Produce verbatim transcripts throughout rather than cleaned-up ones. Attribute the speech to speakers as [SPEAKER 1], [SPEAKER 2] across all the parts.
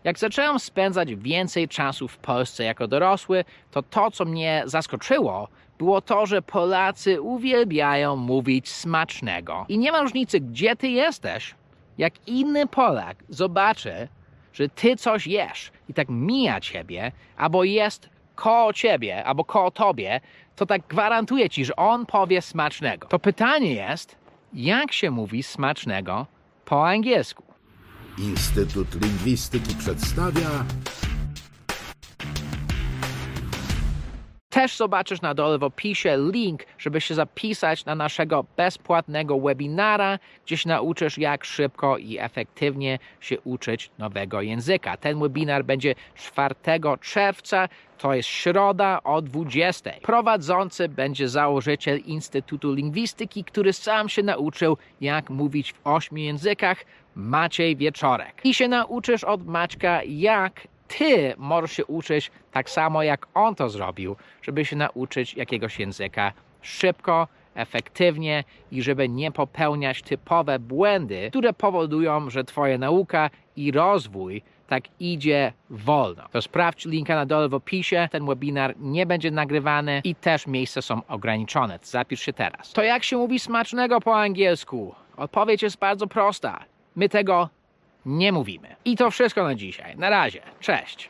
[SPEAKER 1] Jak zacząłem spędzać więcej czasu w Polsce jako dorosły, to to, co mnie zaskoczyło, było to, że Polacy uwielbiają mówić smacznego. I nie ma różnicy, gdzie ty jesteś, jak inny Polak zobaczy, że ty coś jesz i tak mija ciebie, albo jest koło ciebie, albo koło tobie, to tak gwarantuję ci, że on powie smacznego. To pytanie jest, jak się mówi smacznego po angielsku?
[SPEAKER 2] Instytut Lingwistyki przedstawia...
[SPEAKER 1] Też zobaczysz na dole w opisie link, żeby się zapisać na naszego bezpłatnego webinara, gdzie się nauczysz, jak szybko i efektywnie się uczyć nowego języka. Ten webinar będzie czwartego czerwca, to jest środa o dwudziestej. Prowadzący będzie założyciel Instytutu Lingwistyki, który sam się nauczył, jak mówić w ośmiu językach, Maciej Wieczorek. I się nauczysz od Maćka, jak ty możesz się uczyć tak samo, jak on to zrobił, żeby się nauczyć jakiegoś języka szybko, efektywnie i żeby nie popełniać typowe błędy, które powodują, że twoja nauka i rozwój tak idzie wolno. To sprawdź linka na dole w opisie. Ten webinar nie będzie nagrywany i też miejsca są ograniczone. Zapisz się teraz. To jak się mówi smacznego po angielsku? Odpowiedź jest bardzo prosta. My tego nie mówimy. I to wszystko na dzisiaj. Na razie. Cześć.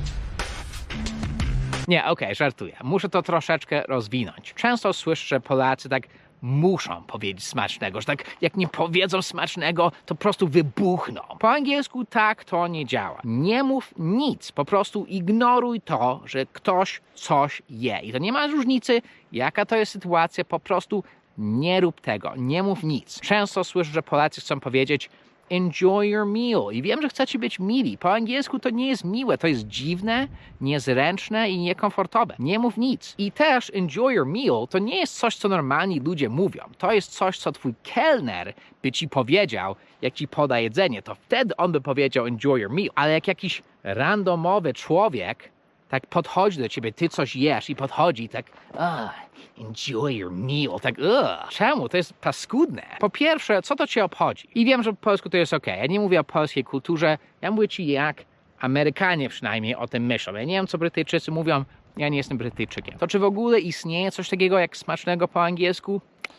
[SPEAKER 1] Nie, okej, okay, żartuję. Muszę to troszeczkę rozwinąć. Często słyszę, że Polacy tak muszą powiedzieć smacznego, że tak jak nie powiedzą smacznego, to po prostu wybuchną. Po angielsku tak to nie działa. Nie mów nic, po prostu ignoruj to, że ktoś coś je. I to nie ma różnicy, jaka to jest sytuacja, po prostu nie rób tego, nie mów nic. Często słyszę, że Polacy chcą powiedzieć enjoy your meal. I wiem, że chcecie być mili. Po angielsku to nie jest miłe, to jest dziwne, niezręczne i niekomfortowe. Nie mów nic. I też enjoy your meal to nie jest coś, co normalni ludzie mówią. To jest coś, co twój kelner by ci powiedział, jak ci poda jedzenie. To wtedy on by powiedział enjoy your meal. Ale jak jakiś randomowy człowiek tak podchodzi do ciebie, ty coś jesz i podchodzi tak ah, enjoy your meal, tak ugh. Czemu? To jest paskudne. Po pierwsze, co to cię obchodzi? I wiem, że po polsku to jest okej. Ja nie mówię o polskiej kulturze, ja mówię ci jak Amerykanie przynajmniej o tym myślą. Ja nie wiem, co Brytyjczycy mówią, ja nie jestem Brytyjczykiem. To czy w ogóle istnieje coś takiego jak smacznego po angielsku?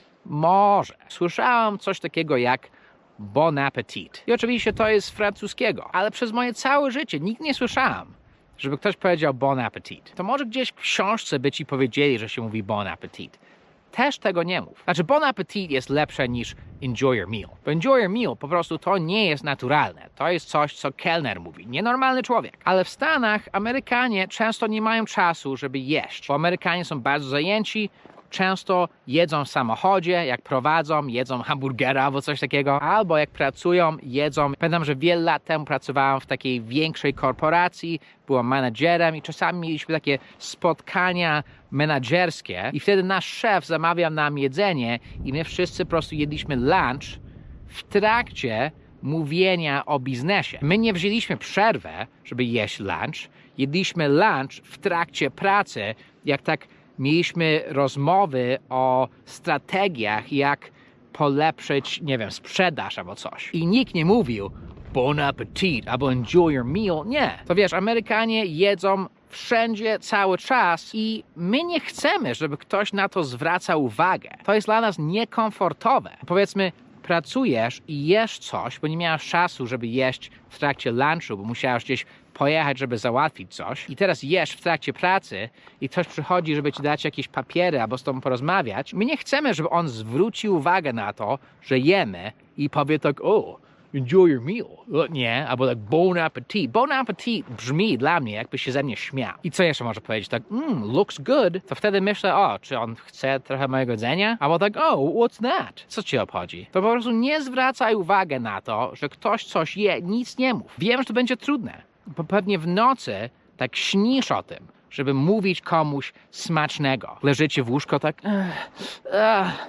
[SPEAKER 1] Może. Słyszałam coś takiego jak bon appetit. I oczywiście to jest z francuskiego, ale przez moje całe życie nikt nie słyszałam, żeby ktoś powiedział bon appetit. To może gdzieś w książce by ci powiedzieli, że się mówi bon appetit. Też tego nie mów. Znaczy bon appetit jest lepsze niż enjoy your meal. Bo enjoy your meal po prostu to nie jest naturalne. To jest coś, co kelner mówi. Nienormalny człowiek. Ale w Stanach Amerykanie często nie mają czasu, żeby jeść. Bo Amerykanie są bardzo zajęci, często jedzą w samochodzie, jak prowadzą, jedzą hamburgera albo coś takiego, albo jak pracują, jedzą. Pamiętam, że wiele lat temu pracowałem w takiej większej korporacji, byłem menadżerem i czasami mieliśmy takie spotkania menadżerskie i wtedy nasz szef zamawiał nam jedzenie i my wszyscy po prostu jedliśmy lunch w trakcie mówienia o biznesie. My nie wzięliśmy przerwę, żeby jeść lunch, jedliśmy lunch w trakcie pracy, jak tak mieliśmy rozmowy o strategiach, jak polepszyć, nie wiem, sprzedaż albo coś. I nikt nie mówił bon appetit albo enjoy your meal. Nie. To wiesz, Amerykanie jedzą wszędzie, cały czas i my nie chcemy, żeby ktoś na to zwracał uwagę. To jest dla nas niekomfortowe. Powiedzmy, pracujesz i jesz coś, bo nie miałeś czasu, żeby jeść w trakcie lunchu, bo musiałeś gdzieś pojechać, żeby załatwić coś i teraz jesz w trakcie pracy i ktoś przychodzi, żeby ci dać jakieś papiery albo z tobą porozmawiać. My nie chcemy, żeby on zwrócił uwagę na to, że jemy i powie tak, o, enjoy your meal. Nie, albo tak bon appetit. Bon appetit brzmi dla mnie, jakby się ze mnie śmiał. I co jeszcze może powiedzieć? Tak, mm, looks good. To wtedy myślę, o, czy on chce trochę mojego jedzenia? Albo tak, oh, what's that? Co ci obchodzi? To po prostu nie zwracaj uwagi na to, że ktoś coś je, nic nie mów. Wiem, że to będzie trudne, bo pewnie w nocy tak śnisz o tym, żeby mówić komuś smacznego. Leżycie w łóżko tak, ech, ech,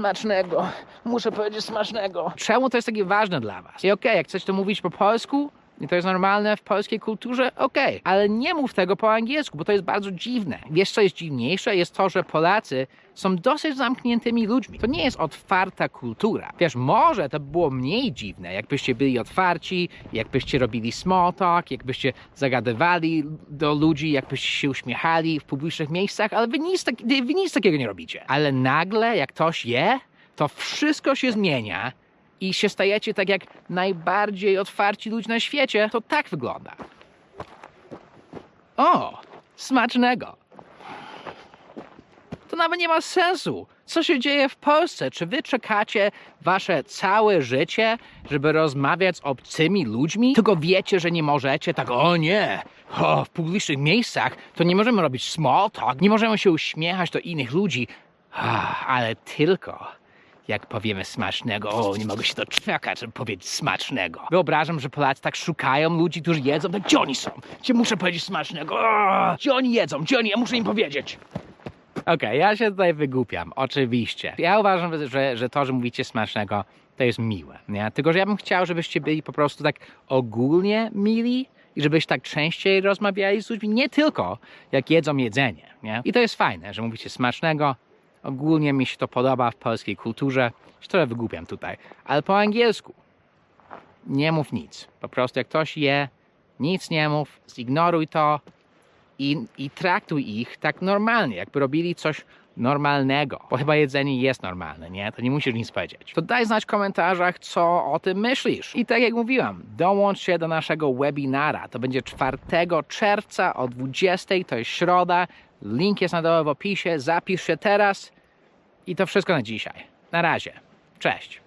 [SPEAKER 1] smacznego, muszę powiedzieć smacznego. Czemu to jest takie ważne dla was? I okej, okay, jak chcecie to mówić po polsku, i to jest normalne w polskiej kulturze, okej. Okay. Ale nie mów tego po angielsku, bo to jest bardzo dziwne. Wiesz, co jest dziwniejsze? Jest to, że Polacy są dosyć zamkniętymi ludźmi. To nie jest otwarta kultura. Wiesz, może to by było mniej dziwne, jakbyście byli otwarci, jakbyście robili small talk, jakbyście zagadywali do ludzi, jakbyście się uśmiechali w publicznych miejscach, ale wy nic, tak, wy nic takiego nie robicie. Ale nagle, jak ktoś je, to wszystko się zmienia i się stajecie tak jak najbardziej otwarci ludzie na świecie. To tak wygląda. O, smacznego. To nawet nie ma sensu. Co się dzieje w Polsce? Czy wy czekacie wasze całe życie, żeby rozmawiać z obcymi ludźmi? Tylko wiecie, że nie możecie? Tak, o nie, o, w publicznych miejscach to nie możemy robić small talk, nie możemy się uśmiechać do innych ludzi. Ah, ale tylko jak powiemy smacznego, o, nie mogę się doczekać, żeby powiedzieć smacznego. Wyobrażam, że Polacy tak szukają ludzi, którzy jedzą, tak gdzie oni są? Gdzie muszę powiedzieć smacznego? O, gdzie oni jedzą? Gdzie oni? Ja muszę im powiedzieć. Okej, okay, ja się tutaj wygłupiam, oczywiście. Ja uważam, że, że to, że mówicie smacznego, to jest miłe, nie? Tylko, że ja bym chciał, żebyście byli po prostu tak ogólnie mili i żebyście tak częściej rozmawiali z ludźmi, nie tylko jak jedzą jedzenie, nie? I to jest fajne, że mówicie smacznego. Ogólnie mi się to podoba w polskiej kulturze. Się trochę wygłupiam tutaj. Ale po angielsku nie mów nic. Po prostu jak ktoś je, nic nie mów, zignoruj to i, i traktuj ich tak normalnie, jakby robili coś normalnego. Bo chyba jedzenie jest normalne, nie? To nie musisz nic powiedzieć. To daj znać w komentarzach, co o tym myślisz. I tak jak mówiłam, dołącz się do naszego webinara. To będzie czwartego czerwca o dwudziestej, to jest środa. Link jest na dole w opisie. Zapisz się teraz. I to wszystko na dzisiaj. Na razie. Cześć.